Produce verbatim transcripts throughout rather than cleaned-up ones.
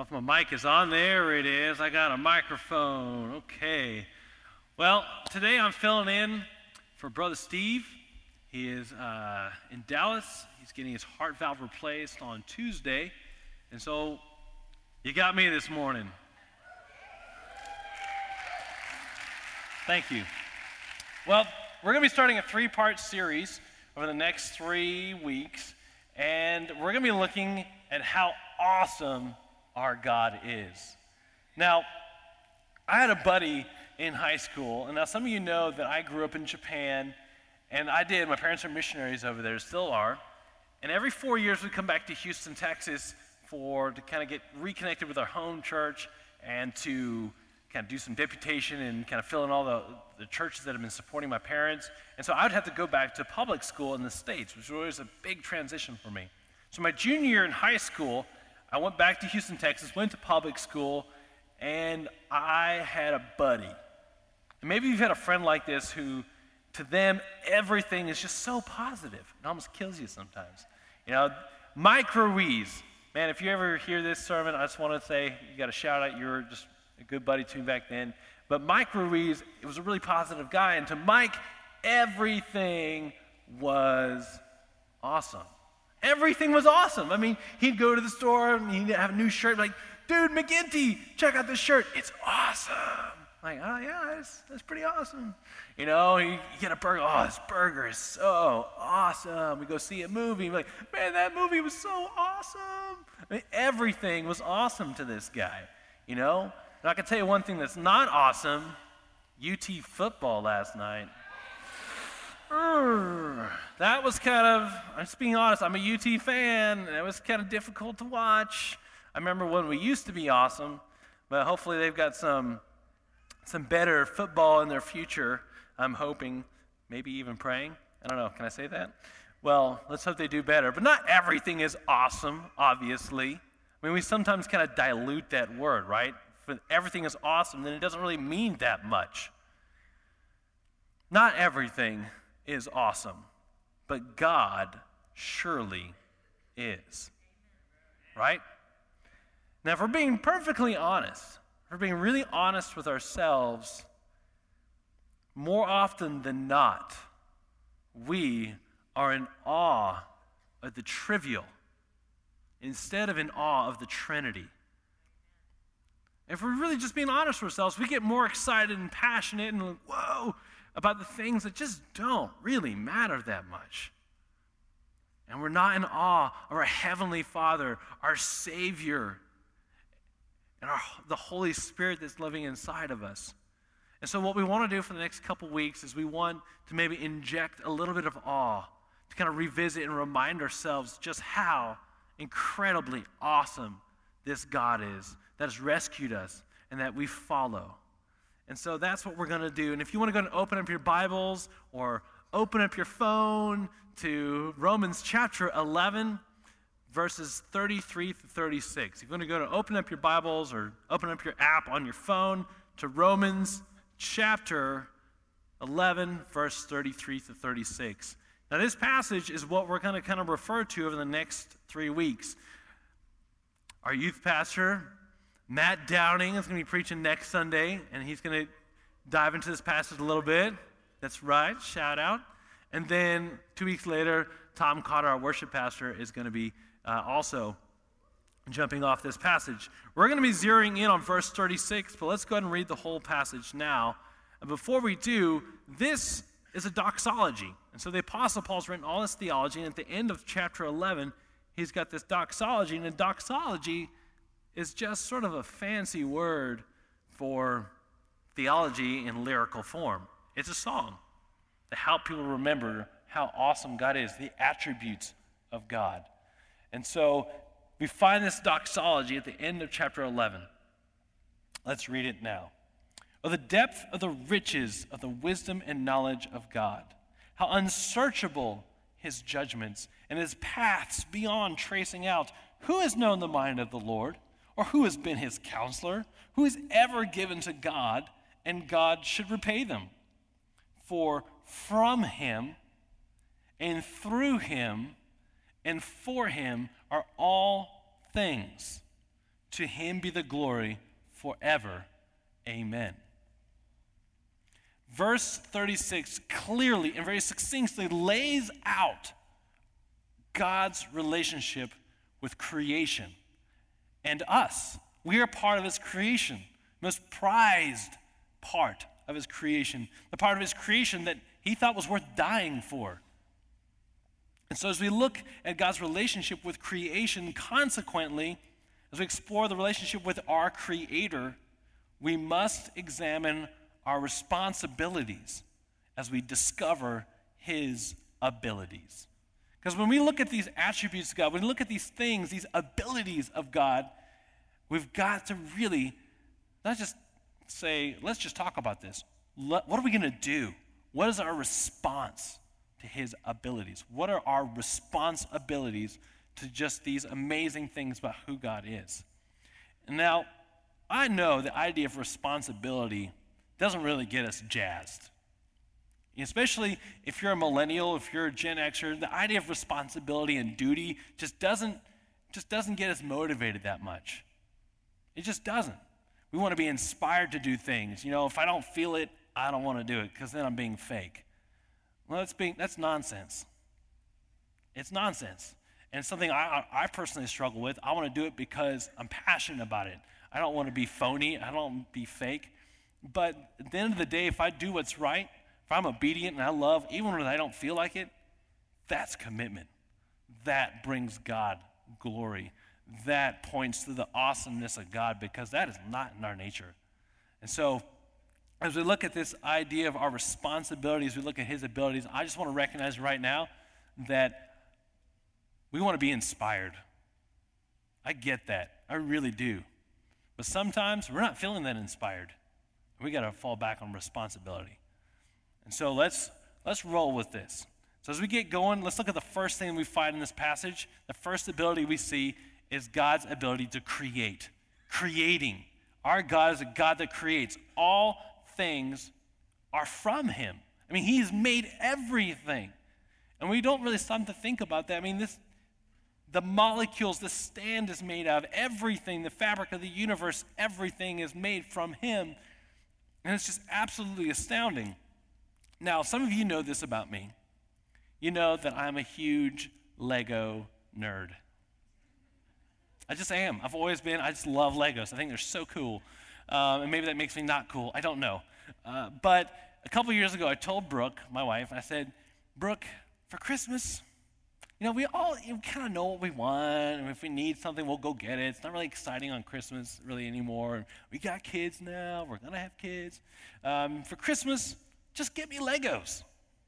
if my mic is on. There it is. I got a microphone. Okay. Well, today I'm filling in for Brother Steve. He is uh, in Dallas. He's getting his heart valve replaced on Tuesday. And so you got me this morning. Thank you. Well, we're going to be starting a three-part series over the next three weeks. And we're going to be looking at how awesome our God is. Now, I had a buddy in high school, and now some of you know that I grew up in Japan, and I did. My parents are missionaries over there, still are. And every four years we come back to Houston, Texas, for to kind of get reconnected with our home church and to kind of do some deputation and kind of fill in all the, the churches that have been supporting my parents. And so I would have to go back to public school in the States, which was always a big transition for me. So my junior year in high school, I went back to Houston, Texas, went to public school, and I had a buddy. And maybe you've had a friend like this who, to them, everything is just so positive. It almost kills you sometimes. You know, Mike Ruiz. Man, if you ever hear this sermon, I just want to say you got a shout out. You were just a good buddy to me back then. But Mike Ruiz, it was a really positive guy. And to Mike, everything was awesome. Everything was awesome. I mean, he'd go to the store and he'd have a new shirt, like, dude, McGinty, check out this shirt. It's awesome. Like, oh, yeah, that's, that's pretty awesome. You know, you, you get a burger. Oh, this burger is so awesome. We go see a movie. We're like, man, that movie was so awesome. I mean, everything was awesome to this guy, you know? And I can tell you one thing that's not awesome, U T football last night. Urgh, that was kind of, I'm just being honest, I'm a U T fan, and it was kind of difficult to watch. I remember when we used to be awesome, but hopefully they've got some some better football in their future, I'm hoping, maybe even praying. I don't know, can I say that? Well, let's hope they do better. But not everything is awesome, obviously. I mean, we sometimes kind of dilute that word, right? If everything is awesome, then it doesn't really mean that much. Not everything is awesome, but God surely is, right? Now, if we're being perfectly honest, if we're being really honest with ourselves, more often than not, we are in awe of the trivial instead of in awe of the Trinity. If we're really just being honest with ourselves, we get more excited and passionate and like, whoa, about the things that just don't really matter that much. And we're not in awe of our Heavenly Father, our Savior, and our, the Holy Spirit that's living inside of us. And so what we want to do for the next couple weeks is we want to maybe inject a little bit of awe, to kind of revisit and remind ourselves just how incredibly awesome this God is, that has rescued us and that we follow. And so that's what we're going to do. And if you want to go and open up your Bibles or open up your phone to Romans chapter eleven, verses thirty-three to thirty-six. If you want to go to open up your Bibles or open up your app on your phone to Romans chapter eleven, verse thirty-three to thirty-six. Now this passage is what we're going to kind of refer to over the next three weeks. Our youth pastor, Matt Downing, is going to be preaching next Sunday, and he's going to dive into this passage a little bit. That's right, shout out. And then two weeks later, Tom Cotter, our worship pastor, is going to be uh, also jumping off this passage. We're going to be zeroing in on verse thirty-six, but let's go ahead and read the whole passage now. And before we do, this is a doxology. And so the Apostle Paul's written all this theology, and at the end of chapter eleven, he's got this doxology, and a doxology is just sort of a fancy word for theology in lyrical form. It's a song to help people remember how awesome God is, the attributes of God. And so we find this doxology at the end of chapter eleven. Let's read it now. Oh, the depth of the riches of the wisdom and knowledge of God. How unsearchable his judgments and his paths beyond tracing out. Who has known the mind of the Lord? Or who has been his counselor? Who has ever given to God, and God should repay them? For from him and through him and for him are all things. To him be the glory forever. Amen. Verse thirty-six clearly and very succinctly lays out God's relationship with creation and us. We are part of his creation, most prized part of his creation, the part of his creation that he thought was worth dying for. And so as we look at God's relationship with creation, consequently, as we explore the relationship with our Creator, we must examine our responsibilities as we discover his abilities. Because when we look at these attributes of God, when we look at these things, these abilities of God, we've got to really not just say, let's just talk about this. What are we going to do? What is our response to his abilities? What are our responsibilities to just these amazing things about who God is? And now, I know the idea of responsibility doesn't really get us jazzed. Especially if you're a millennial, if you're a Gen Xer, the idea of responsibility and duty just doesn't, just doesn't get us motivated that much. It just doesn't. We want to be inspired to do things. You know, if I don't feel it, I don't want to do it because then I'm being fake. Well, that's being that's nonsense. It's nonsense. And it's something I, I personally struggle with. I want to do it because I'm passionate about it. I don't want to be phony. I don't want to be fake. But at the end of the day, if I do what's right, if I'm obedient and I love, even when I don't feel like it, that's commitment. That brings God glory. That points to the awesomeness of God because that is not in our nature. And so as we look at this idea of our responsibilities, we look at his abilities, I just want to recognize right now that we want to be inspired. I get that. I really do. But sometimes we're not feeling that inspired. We got to fall back on responsibility. And so let's let's roll with this. So as we get going, let's look at the first thing we find in this passage. The first ability we see is God's ability to create. Creating. Our God is a God that creates. All things are from him. I mean, he's made everything. And we don't really stop to think about that. I mean, this the molecules, the stand is made out of everything, the fabric of the universe, everything is made from him. And it's just absolutely astounding. Now, some of you know this about me. You know that I'm a huge Lego nerd. I just am. I've always been. I just love Legos. I think they're so cool. Um, and maybe that makes me not cool. I don't know. Uh, but a couple years ago, I told Brooke, my wife, I said, Brooke, for Christmas, you know, we all you know, kind of know what we want. And if we need something, we'll go get it. It's not really exciting on Christmas really anymore. We got kids now. We're going to have kids. Um, for Christmas, just get me Legos.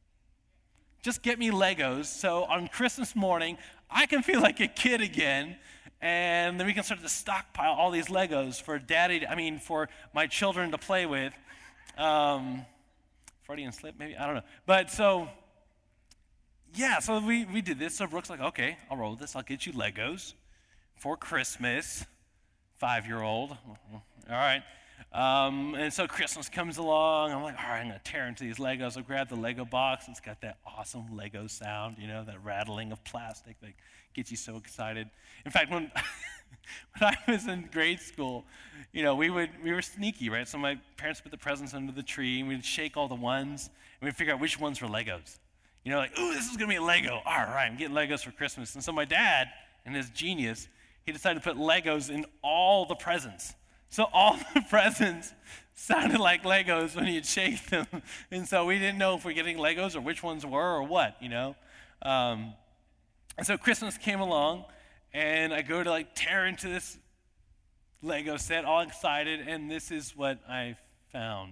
Just get me Legos so on Christmas morning, I can feel like a kid again, and then we can start to stockpile all these Legos for daddy, to, I mean, for my children to play with. Um, Freudian slip, maybe? I don't know. But so, yeah, so we, we did this. So Brooke's like, okay, I'll roll with this. I'll get you Legos for Christmas, five-year-old. All right. Um, and so Christmas comes along. I'm like, all right, I'm going to tear into these Legos. I grab the Lego box. It's got that awesome Lego sound, you know, that rattling of plastic that gets you so excited. In fact, when when I was in grade school, you know, we would we were sneaky, right? So my parents put the presents under the tree, and we'd shake all the ones, and we'd figure out which ones were Legos. You know, like, ooh, this is going to be a Lego. All right, I'm getting Legos for Christmas. And so my dad, in his genius, he decided to put Legos in all the presents. So all the presents sounded like Legos when you'd shake them. And so we didn't know if we were getting Legos or which ones were or what, you know. Um, and so Christmas came along, and I go to like tear into this Lego set, all excited, and this is what I found.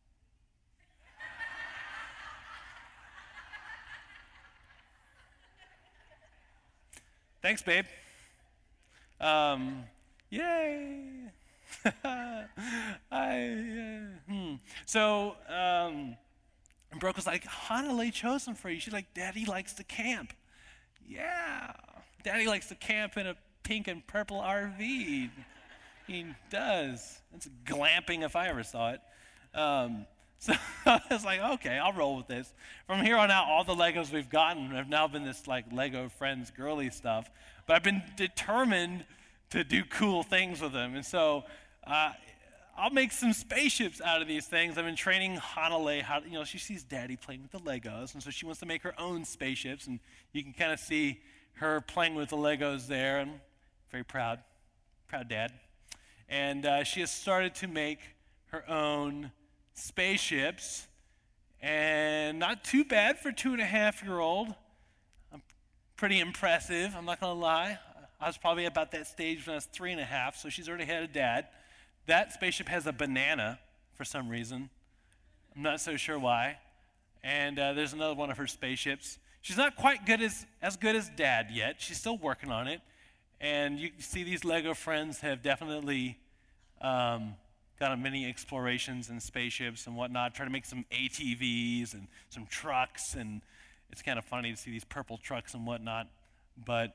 Thanks, babe. Um, yay. I, uh, hmm. So, um, Brooke was like, Hannah Lay chose them for you. She's like, Daddy likes to camp. Yeah. Daddy likes to camp in a pink and purple R V. He does. It's glamping if I ever saw it. Um, so I was like, okay, I'll roll with this. From here on out, all the Legos we've gotten have now been this like Lego Friends girly stuff. But I've been determined to do cool things with them. And so uh, I'll make some spaceships out of these things. I've been training Hanalei how, you know, she sees Daddy playing with the Legos, and so she wants to make her own spaceships, and you can kind of see her playing with the Legos there. I'm very proud, proud dad. And uh, she has started to make her own spaceships, and not too bad for a two and a half year old. I'm pretty impressive, I'm not gonna lie. I was probably about that stage when I was three and a half, so she's already had a dad. That spaceship has a banana for some reason. I'm not so sure why. And uh, there's another one of her spaceships. She's not quite good as, as good as Dad yet. She's still working on it. And you see these Lego friends have definitely um, got on many explorations and spaceships and whatnot, trying to make some A T Vs and some trucks. And it's kind of funny to see these purple trucks and whatnot. But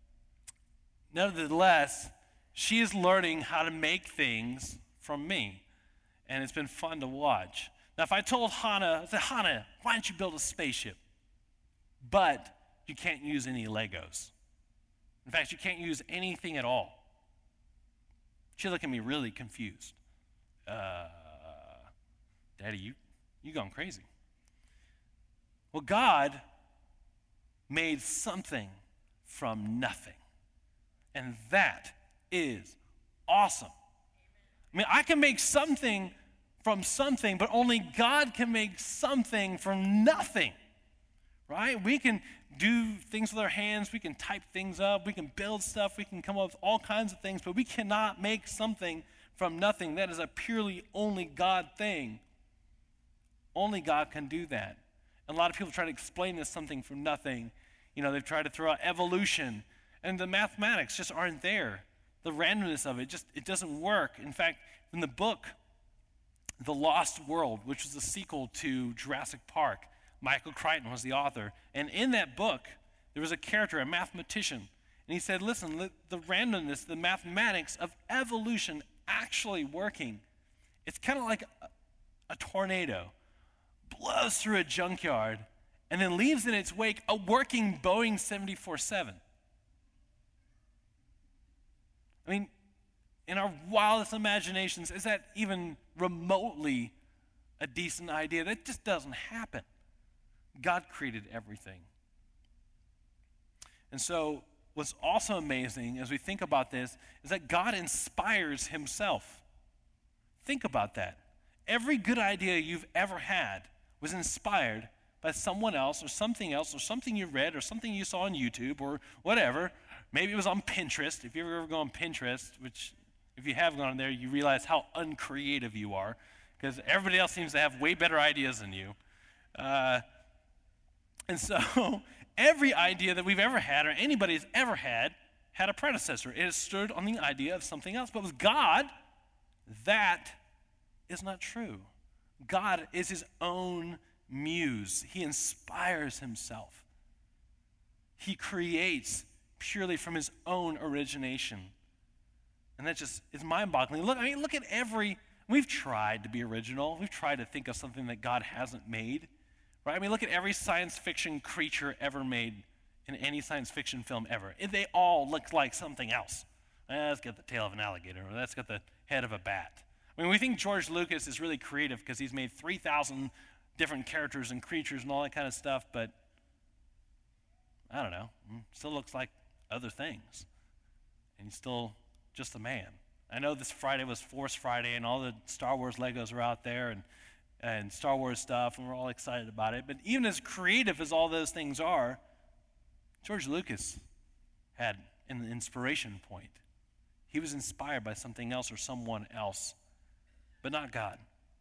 nevertheless, she is learning how to make things from me, and it's been fun to watch. Now, if I told Hannah, I said, Hannah, why don't you build a spaceship? But you can't use any Legos. In fact, you can't use anything at all. She'd look at me really confused. Uh, Daddy, you, you gone crazy. Well, God made something from nothing, and that is awesome. I mean, I can make something from something, but only God can make something from nothing, right? We can do things with our hands, we can type things up, we can build stuff, we can come up with all kinds of things, but we cannot make something from nothing. That is a purely only God thing. Only God can do that. And a lot of people try to explain this something from nothing. You know, they've tried to throw out evolution, and the mathematics just aren't there. The randomness of it, just it doesn't work. In fact, in the book, The Lost World, which was the sequel to Jurassic Park, Michael Crichton was the author. And in that book, there was a character, a mathematician. And he said, listen, the randomness, the mathematics of evolution actually working, it's kind of like a, a tornado. Blows through a junkyard and then leaves in its wake a working Boeing seven forty-seven. I mean, in our wildest imaginations, is that even remotely a decent idea? That just doesn't happen. God created everything. And so what's also amazing as we think about this is that God inspires himself. Think about that. Every good idea you've ever had was inspired by someone else or something else or something you read or something you saw on YouTube or whatever. Maybe it was on Pinterest. If you ever go on Pinterest, which if you have gone on there, you realize how uncreative you are because everybody else seems to have way better ideas than you. Uh, and so every idea that we've ever had or anybody's ever had had a predecessor. It has stood on the idea of something else. But with God, that is not true. God is his own muse. He inspires himself. He creates purely from his own origination. And that just is mind-boggling. Look, I mean, look at every, we've tried to be original. We've tried to think of something that God hasn't made, right? I mean, look at every science fiction creature ever made in any science fiction film ever. They all look like something else. Eh, that's got the tail of an alligator, or that's got the head of a bat. I mean, we think George Lucas is really creative because he's made three thousand different characters and creatures and all that kind of stuff, but I don't know, still looks like other things. And he's still just a man. I know this Friday was Force Friday and all the Star Wars Legos are out there and, and Star Wars stuff, and we're all excited about it. But even as creative as all those things are, George Lucas had an inspiration point. He was inspired by something else or someone else, but not God.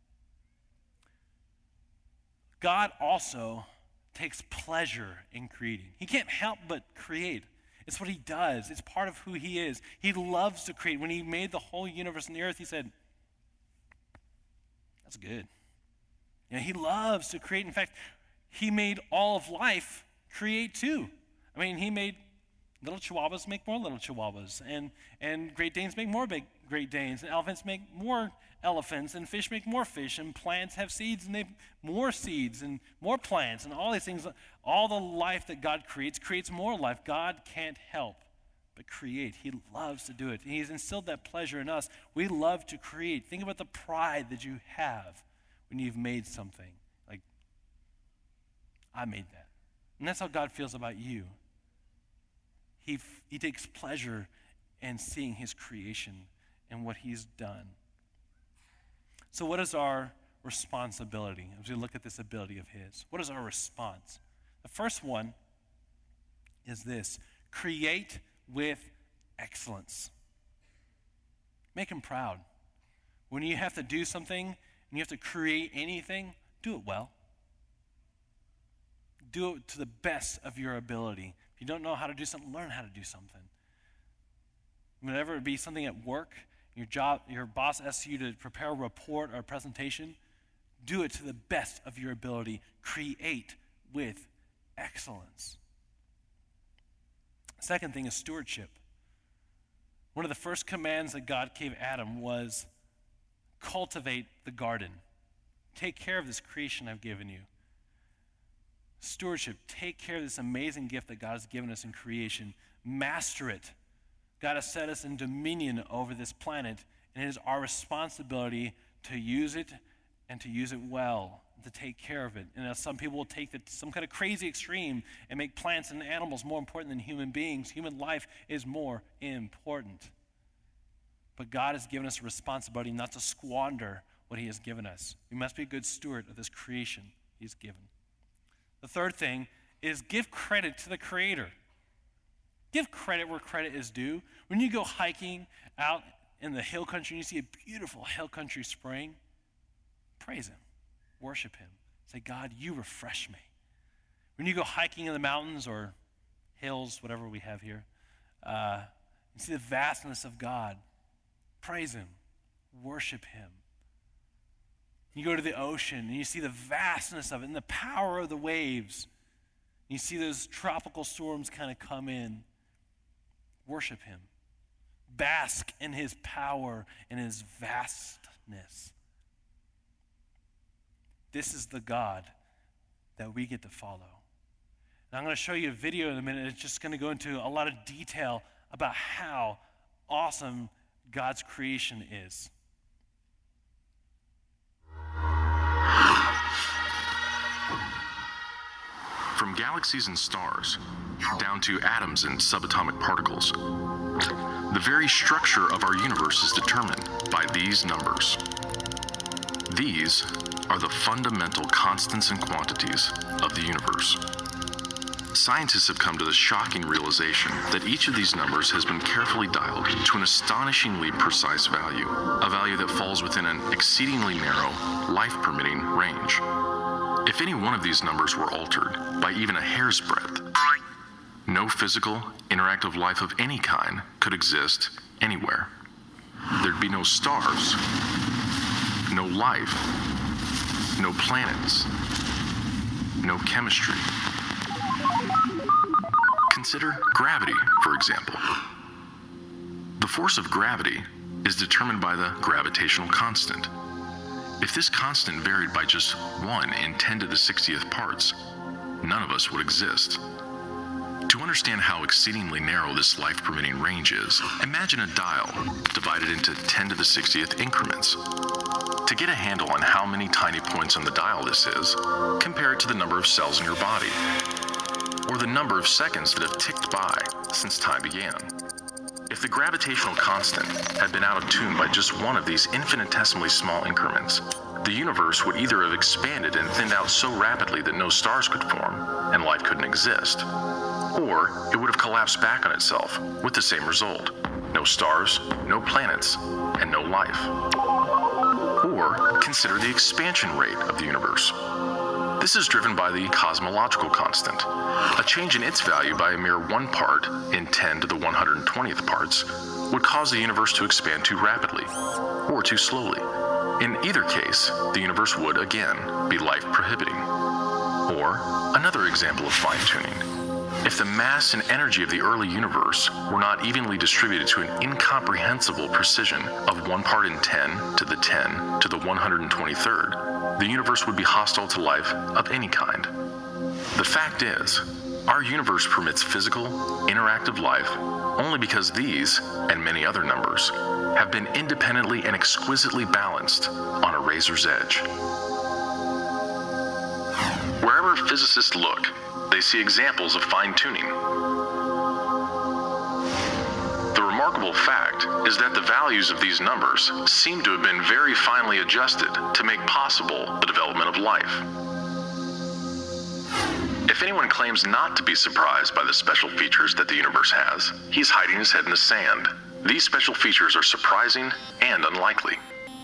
God also takes pleasure in creating. He can't help but create. It's what he does. It's part of who he is. He loves to create. When he made the whole universe and the earth, he said, that's good. You know, he loves to create. In fact, he made all of life create too. I mean, he made little chihuahuas make more little chihuahuas, and, and Great Danes make more big Great Danes, and elephants make more elephants, and fish make more fish, and plants have seeds, and they have more seeds, and more plants, and all these things. All the life that God creates creates more life. God can't help but create. He loves to do it. He's instilled that pleasure in us. We love to create. Think about the pride that you have when you've made something. Like, I made that. And that's how God feels about you. He, he takes pleasure in seeing his creation and what he's done. So what is our responsibility as we look at this ability of his? What is our response? The first one is this: create with excellence. Make him proud. When you have to do something and you have to create anything, do it well. Do it to the best of your ability. If you don't know how to do something, learn how to do something. Whenever it be something at work, your job, your boss asks you to prepare a report or a presentation, do it to the best of your ability. Create with excellence. Second thing is stewardship. One of the first commands that God gave Adam was cultivate the garden. Take care of this creation I've given you. Stewardship, take care of this amazing gift that God has given us in creation. Master it. God has set us in dominion over this planet, and it is our responsibility to use it and to use it well, to take care of it. And as some people will take it to some kind of crazy extreme and make plants and animals more important than human beings. Human life is more important. But God has given us a responsibility not to squander what he has given us. We must be a good steward of this creation he's given. The third thing is give credit to the Creator. Give credit where credit is due. When you go hiking out in the hill country and you see a beautiful hill country spring, praise him, worship him. Say, God, you refresh me. When you go hiking in the mountains or hills, whatever we have here, uh, you see the vastness of God, praise him, worship him. You go to the ocean and you see the vastness of it and the power of the waves. You see those tropical storms kind of come in. Worship him. Bask in his power and his vastness. This is the God that we get to follow. And I'm going to show you a video in a minute. It's just going to go into a lot of detail about how awesome God's creation is. From galaxies and stars, down to atoms and subatomic particles, the very structure of our universe is determined by these numbers. These are the fundamental constants and quantities of the universe. Scientists have come to the shocking realization that each of these numbers has been carefully dialed to an astonishingly precise value, a value that falls within an exceedingly narrow, life-permitting range. If any one of these numbers were altered by even a hair's breadth, no physical, interactive life of any kind could exist anywhere. There'd be no stars, no life, no planets, no chemistry. Consider gravity, for example. The force of gravity is determined by the gravitational constant. If this constant varied by just one in ten to the sixtieth parts, none of us would exist. To understand how exceedingly narrow this life-permitting range is, imagine a dial divided into ten to the sixtieth increments. To get a handle on how many tiny points on the dial this is, compare it to the number of cells in your body, or the number of seconds that have ticked by since time began. If the gravitational constant had been out of tune by just one of these infinitesimally small increments, the universe would either have expanded and thinned out so rapidly that no stars could form and life couldn't exist, or it would have collapsed back on itself with the same result: no stars, no planets, and no life. Or consider the expansion rate of the universe. This is driven by the cosmological constant. A change in its value by a mere one part in ten to the one hundred twentieth parts would cause the universe to expand too rapidly or too slowly. In either case, the universe would, again, be life-prohibiting. Or another example of fine-tuning. If the mass and energy of the early universe were not evenly distributed to an incomprehensible precision of one part in ten to the ten to the one hundred twenty-third, the universe would be hostile to life of any kind. The fact is, Our universe permits physical, interactive life only because these, and many other numbers, have been independently and exquisitely balanced on a razor's edge. Wherever physicists look, they see examples of fine-tuning. The remarkable fact is that the values of these numbers seem to have been very finely adjusted to make possible the development of life. If anyone claims not to be surprised by the special features that the universe has, he's hiding his head in the sand. These special features are surprising and unlikely.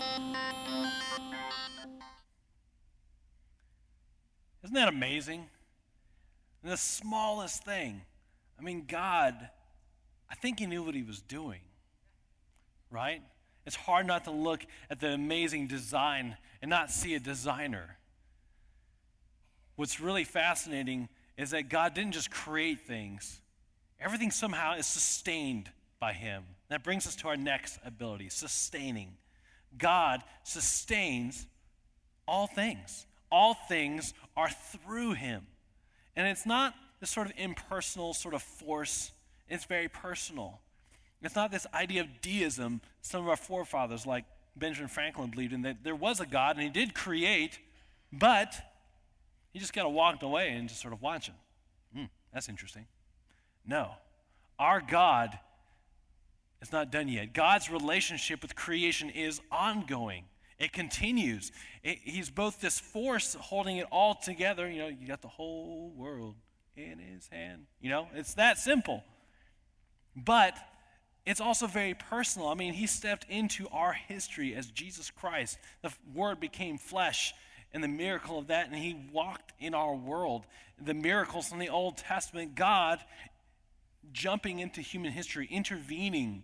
Isn't that amazing? The smallest thing. I mean, God, I think he knew what he was doing, right? It's hard not to look at the amazing design and not see a designer. What's really fascinating is that God didn't just create things. Everything somehow is sustained by him. That brings us to our next ability, sustaining. God sustains all things. All things are through him. And it's not this sort of impersonal sort of force. It's very personal. It's not this idea of deism some of our forefathers like Benjamin Franklin believed in, that there was a God and he did create, but he just kind of walked away and just sort of watching. Hmm, that's interesting. No, our God is not done yet. God's relationship with creation is ongoing. It continues. It, he's both this force holding it all together. You know, you got the whole world in his hand. You know, it's that simple. But it's also very personal. I mean, he stepped into our history as Jesus Christ. The Word became flesh, and the miracle of that, and he walked in our world. The miracles in the Old Testament, God jumping into human history, intervening.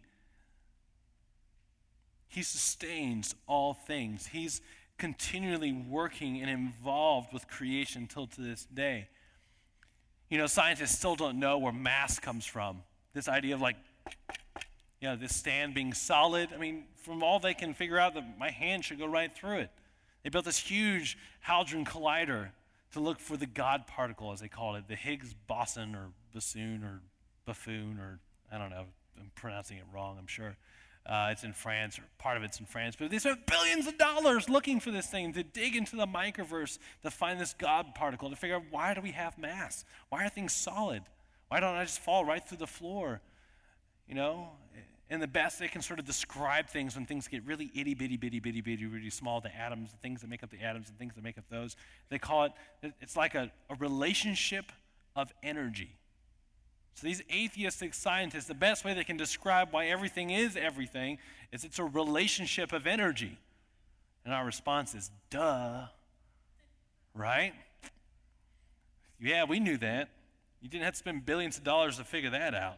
He sustains all things. He's continually working and involved with creation until to this day. You know, scientists still don't know where mass comes from. This idea of like, you know, this stand being solid. I mean, from all they can figure out, that my hand should go right through it. They built this huge Hadron Collider to look for the God particle, as they called it, the Higgs boson or bassoon or buffoon, or I don't know, I'm pronouncing it wrong, I'm sure. Uh, it's in France, or part of it's in France. But they spent billions of dollars looking for this thing, to dig into the microverse, to find this God particle, to figure out, why do we have mass? Why are things solid? Why don't I just fall right through the floor? You know? And the best they can sort of describe things when things get really itty bitty bitty bitty bitty bitty small, the atoms, the things that make up the atoms, and things that make up those. They call it, it's like a, a relationship of energy. So these atheistic scientists, the best way they can describe why everything is everything is it's a relationship of energy. And our response is, duh. Right? Yeah, we knew that. You didn't have to spend billions of dollars to figure that out.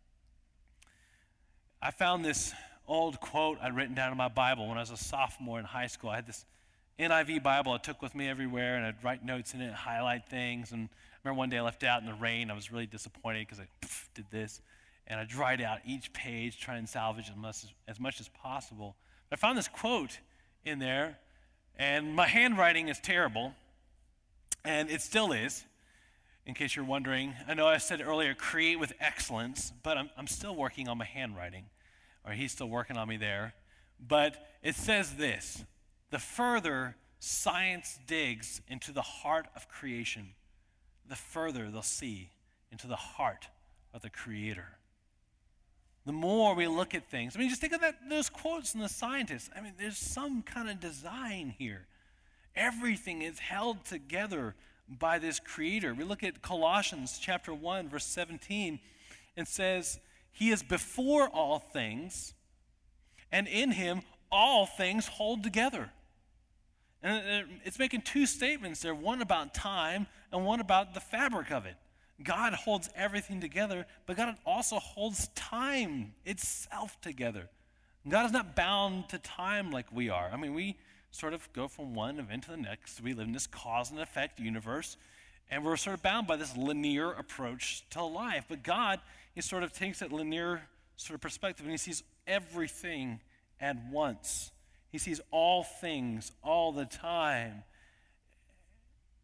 I found this old quote I'd written down in my Bible when I was a sophomore in high school. I had this N I V Bible I took with me everywhere, and I'd write notes in it, highlight things. And I remember one day I left it out in the rain. I was really disappointed because I pff, did this. And I dried out each page, trying to salvage as much as, as much as possible. But I found this quote in there, and my handwriting is terrible, and it still is. In case you're wondering, I know I said earlier, create with excellence, but I'm, I'm still working on my handwriting, or he's still working on me there. But it says this: the further science digs into the heart of creation, the further they'll see into the heart of the Creator. The more we look at things, I mean, just think of that, those quotes from the scientists. I mean, there's some kind of design here. Everything is held together by this Creator. We look at Colossians chapter one, verse seventeen, and says, He is before all things, and in Him all things hold together. And it's making two statements there, one about time and one about the fabric of it. God holds everything together, but God also holds time itself together. God is not bound to time like we are. I mean, we sort of go from one event to the next. We live in this cause and effect universe, and we're sort of bound by this linear approach to life. But God, He sort of takes that linear sort of perspective, and He sees everything at once. He sees all things all the time.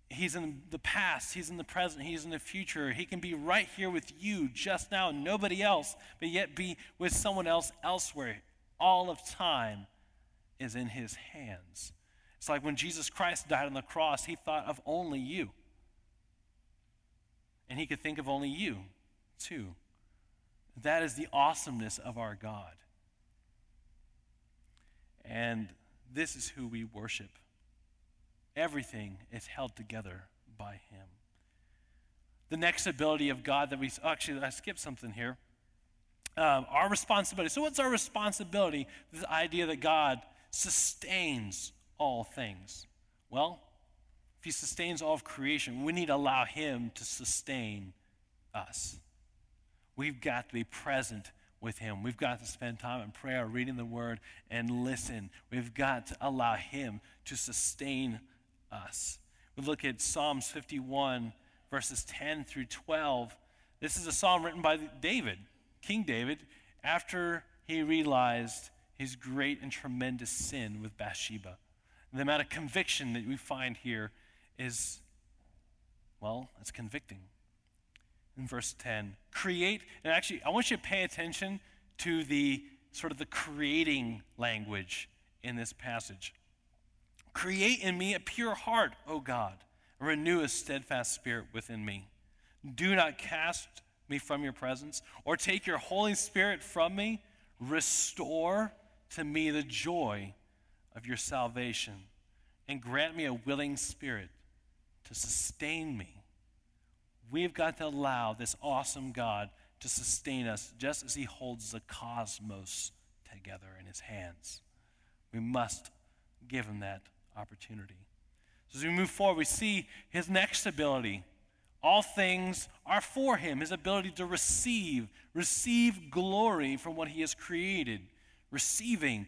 He's in the past, he's in the present, he's in the future. He can be right here with you just now, nobody else, but yet be with someone else elsewhere. All of time is in his hands. It's like when Jesus Christ died on the cross, he thought of only you. And he could think of only you, too. That is the awesomeness of our God. And this is who we worship. Everything is held together by him. The next ability of God that we, oh, actually, I skipped something here. Um, our responsibility. So what's our responsibility? This idea that God sustains all things. Well, if he sustains all of creation, we need to allow him to sustain us. We've got to be present with him. We've got to spend time in prayer, reading the word, and listen. We've got to allow him to sustain us. We look at Psalms fifty-one, verses ten through twelve. This is a psalm written by David, King David, after he realized his great and tremendous sin with Bathsheba. And the amount of conviction that we find here is, well, it's convicting. In verse ten, create, and actually I want you to pay attention to the sort of the creating language in this passage. Create in me a pure heart, O God, and renew a steadfast spirit within me. Do not cast me from your presence or take your Holy Spirit from me. Restore to me the joy of your salvation and grant me a willing spirit to sustain me. We've got to allow this awesome God to sustain us just as he holds the cosmos together in his hands. We must give him that opportunity. So as we move forward, we see his next ability. All things are for him, his ability to receive, receive glory from what he has created, receiving.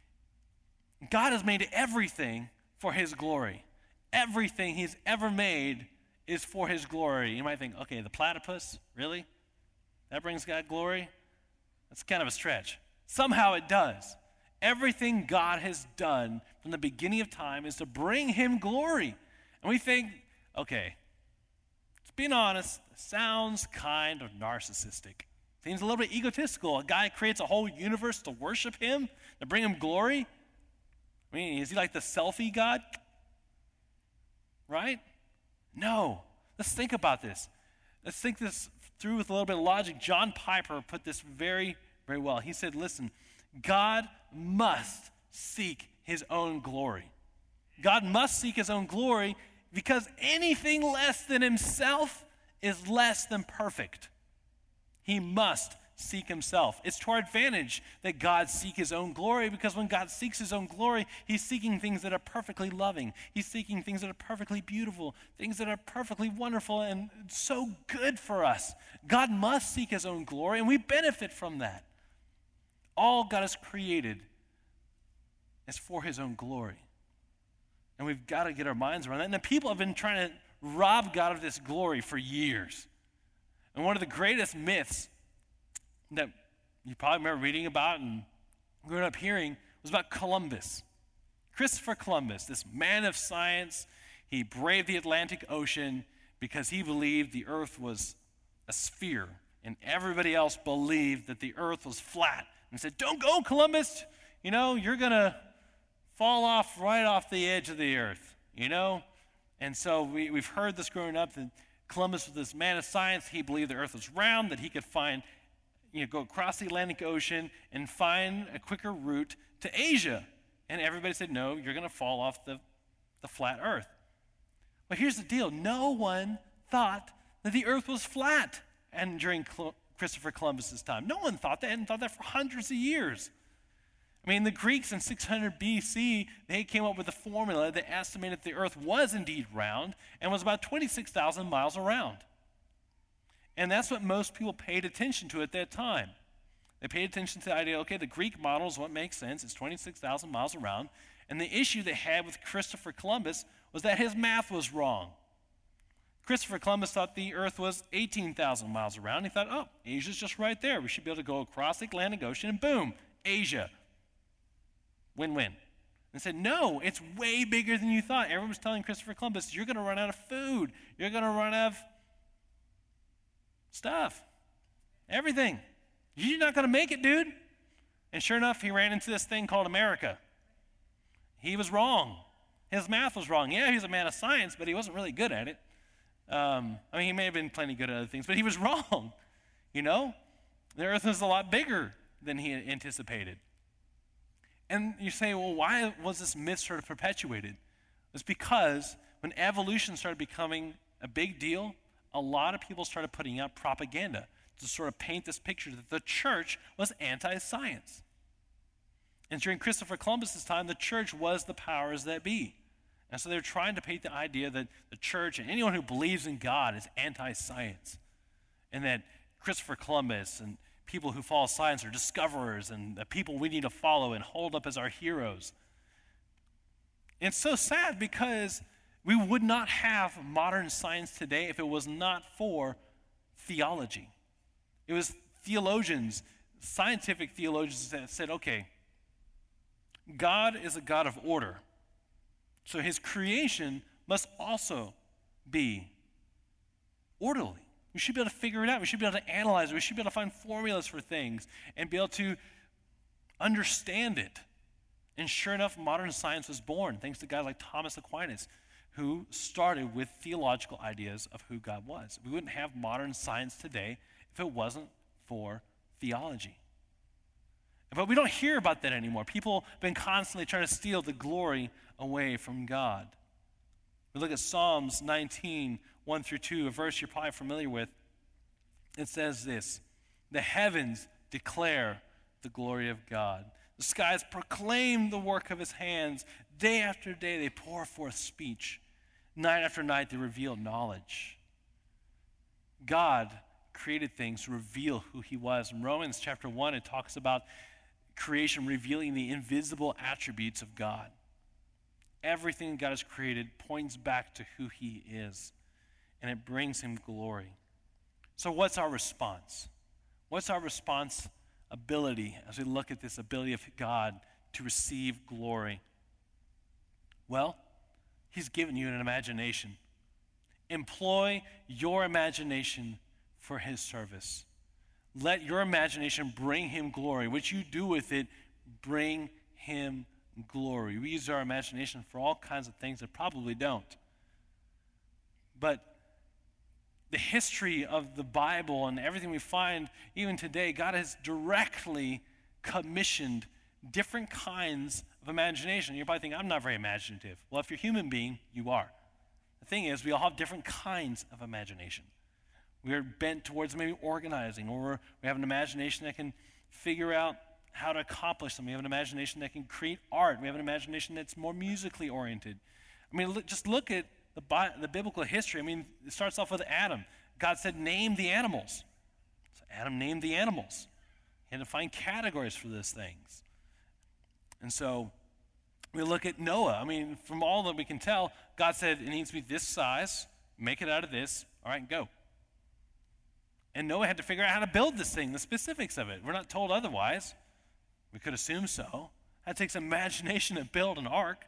God has made everything for his glory. Everything he's ever made is for his glory. You might think, okay, the platypus, really? That brings God glory? That's kind of a stretch. Somehow it does. Everything God has done from the beginning of time is to bring him glory. And we think, okay, just being honest, it sounds kind of narcissistic. Seems a little bit egotistical. A guy creates a whole universe to worship him, to bring him glory. I mean, is he like the selfie God? Right? No. Let's think about this. Let's think this through with a little bit of logic. John Piper put this very, very well. He said, listen, God must seek his own glory. God must seek his own glory because anything less than himself is less than perfect. He must seek himself. It's to our advantage that God seek his own glory, because when God seeks his own glory, he's seeking things that are perfectly loving. He's seeking things that are perfectly beautiful, things that are perfectly wonderful and so good for us. God must seek his own glory, and we benefit from that. All God has created is for his own glory. And we've got to get our minds around that. And the people have been trying to rob God of this glory for years. And one of the greatest myths that you probably remember reading about and growing up hearing was about Columbus. Christopher Columbus, this man of science, he braved the Atlantic Ocean because he believed the earth was a sphere, and everybody else believed that the earth was flat. And said, don't go, Columbus. You know, you're going to fall off right off the edge of the earth, you know? And so we, we've heard this growing up, that Columbus was this man of science. He believed the earth was round, that he could find, you know, go across the Atlantic Ocean and find a quicker route to Asia. And everybody said, no, you're going to fall off the, the flat earth. But here's the deal. No one thought that the earth was flat and during Cl- Christopher Columbus's time. No one thought that, and thought that for hundreds of years. I mean, the Greeks in six hundred B C, they came up with a formula that estimated the earth was indeed round and was about twenty-six thousand miles around. And that's what most people paid attention to at that time. They paid attention to the idea, okay, the Greek model is what makes sense. It's twenty-six thousand miles around. And the issue they had with Christopher Columbus was that his math was wrong. Christopher Columbus thought the earth was eighteen thousand miles around. He thought, oh, Asia's just right there. We should be able to go across the Atlantic Ocean and boom, Asia. Win-win. and said, no, it's way bigger than you thought. Everyone was telling Christopher Columbus, you're going to run out of food. You're going to run out of stuff. Everything. You're not going to make it, dude. And sure enough, he ran into this thing called America. He was wrong. His math was wrong. Yeah, he was a man of science, but he wasn't really good at it. Um, I mean, he may have been plenty good at other things, but he was wrong. You know? The earth was a lot bigger than he had anticipated. And you say, well, why was this myth sort of perpetuated? It's because when evolution started becoming a big deal, a lot of people started putting out propaganda to sort of paint this picture that the church was anti-science. And during Christopher Columbus's time, the church was the powers that be. And so they're trying to paint the idea that the church and anyone who believes in God is anti-science. And that Christopher Columbus and people who follow science are discoverers and the people we need to follow and hold up as our heroes. And it's so sad because we would not have modern science today if it was not for theology. It was theologians, scientific theologians that said, okay, God is a God of order. So his creation must also be orderly. We should be able to figure it out. We should be able to analyze it. We should be able to find formulas for things and be able to understand it. And sure enough, modern science was born thanks to guys like Thomas Aquinas, who started with theological ideas of who God was. We wouldn't have modern science today if it wasn't for theology. But we don't hear about that anymore. People have been constantly trying to steal the glory away from God. We look at Psalms nineteen, one through two, a verse you're probably familiar with. It says this, the heavens declare the glory of God. The skies proclaim the work of his hands. Day after day they pour forth speech. Night after night they reveal knowledge. God created things to reveal who he was. In Romans chapter one, it talks about creation revealing the invisible attributes of God. Everything God has created points back to who he is, and it brings him glory. So what's our response? What's our responsibility as we look at this ability of God to receive glory? Well, he's given you an imagination. Employ your imagination for his service. Let your imagination bring him glory. What you do with it, bring him glory. We use our imagination for all kinds of things that probably don't. But the history of the Bible and everything we find, even today, God has directly commissioned different kinds of imagination. You're probably thinking, I'm not very imaginative. Well, if you're a human being, you are. The thing is, we all have different kinds of imagination. We are bent towards maybe organizing, or we have an imagination that can figure out how to accomplish something. We have an imagination that can create art. We have an imagination that's more musically oriented. I mean, look, just look at the, Bi- the biblical history. I mean, it starts off with Adam. God said, name the animals. So Adam named the animals. He had to find categories for those things. And so we look at Noah. I mean, from all that we can tell, God said it needs to be this size, make it out of this, all right, go. And Noah had to figure out how to build this thing, the specifics of it. We're not told otherwise. We could assume so. That takes imagination to build an ark.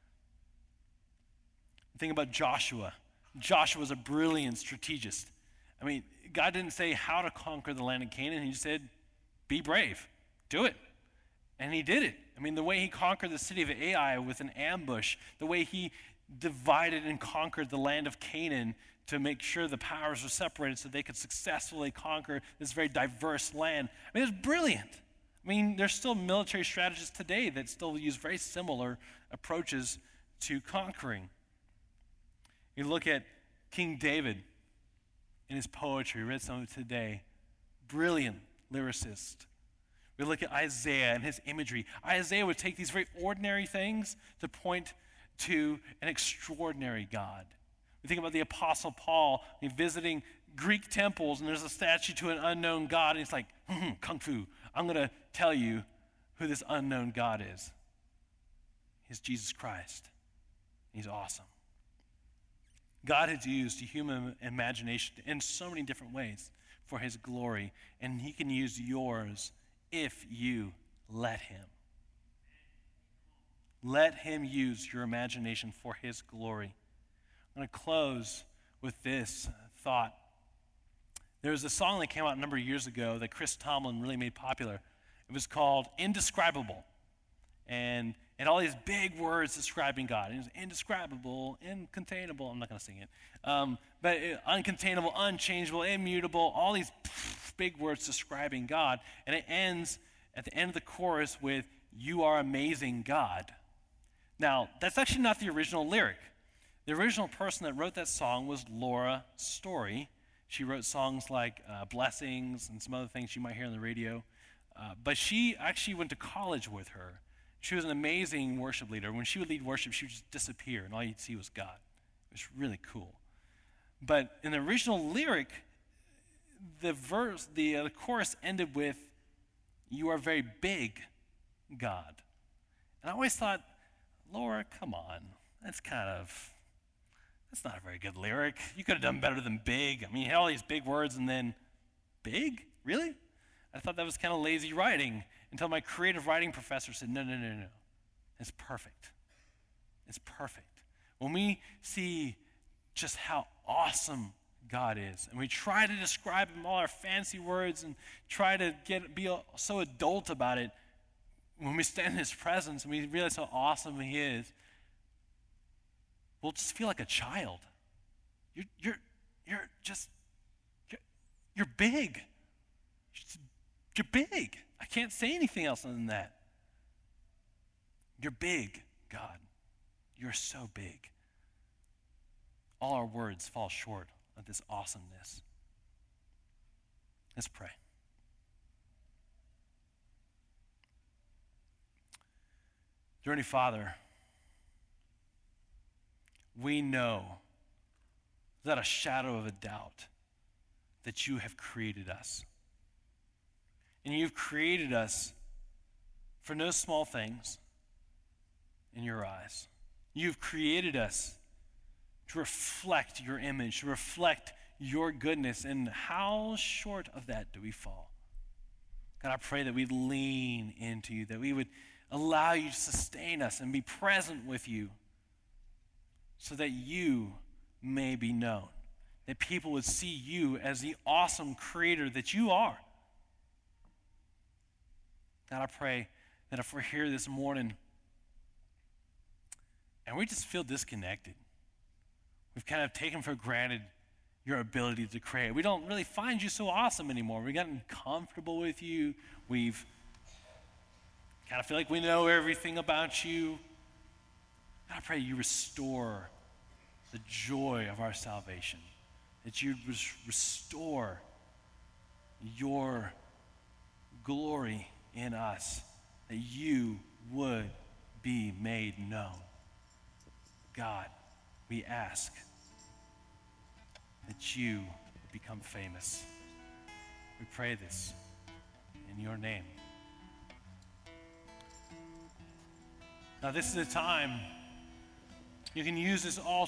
Think about Joshua. Joshua was a brilliant strategist. I mean, God didn't say how to conquer the land of Canaan. He said, be brave. Do it. And he did it. I mean, the way he conquered the city of Ai with an ambush, the way he divided and conquered the land of Canaan to make sure the powers were separated so they could successfully conquer this very diverse land. I mean, it was brilliant. I mean, there's still military strategists today that still use very similar approaches to conquering. You look at King David in his poetry, we read some of it today. Brilliant lyricist. We look at Isaiah and his imagery. Isaiah would take these very ordinary things to point to an extraordinary God. We think about the Apostle Paul visiting Greek temples, and there's a statue to an unknown God, and he's like, hmm, kung fu, I'm going to tell you who this unknown God is. He's Jesus Christ. He's awesome. God has used the human imagination in so many different ways for his glory, and he can use yours if you let him. Let him use your imagination for his glory. I'm going to close with this thought. There was a song that came out a number of years ago that Chris Tomlin really made popular. It was called Indescribable. And and all these big words describing God. It was indescribable, incontainable. I'm not going to sing it. Um, but it, uncontainable, unchangeable, immutable, all these big words describing God. And it ends at the end of the chorus with, "You are amazing, God." Now, that's actually not the original lyric. The original person that wrote that song was Laura Story. She wrote songs like uh, Blessings and some other things you might hear on the radio. Uh, but she actually went to college with her. She was an amazing worship leader. When she would lead worship, she would just disappear, and all you'd see was God. It was really cool. But in the original lyric, the verse, the, uh, the chorus ended with, "You are very big, God." And I always thought, Laura, come on. That's kind of, that's not a very good lyric. You could have done better than big. I mean, you had all these big words and then big? Really? I thought that was kind of lazy writing until my creative writing professor said, no, no, no, no. It's perfect. It's perfect. When we see just how awesome God is, and we try to describe him all our fancy words and try to get be so adult about it, when we stand in his presence and we realize how awesome he is, we'll just feel like a child. You're, you're, you're just, you're, you're big. You're big. I can't say anything else other than that. You're big, God. You're so big. All our words fall short of this awesomeness. Let's pray. Dear Heavenly Father, we know without a shadow of a doubt that you have created us. And you've created us for no small things in your eyes. You've created us to reflect your image, to reflect your goodness. And how short of that do we fall? God, I pray that we'd lean into you, that we would allow you to sustain us and be present with you so that you may be known, that people would see you as the awesome creator that you are. God, I pray that if we're here this morning and we just feel disconnected, we've kind of taken for granted your ability to create. We don't really find you so awesome anymore. We've gotten comfortable with you. We've kind of feel like we know everything about you. God, I pray you restore the joy of our salvation, that you restore your glory in us, that you would be made known. God, we ask that you would become famous. We pray this in your name. Now, this is a time you can use this altar.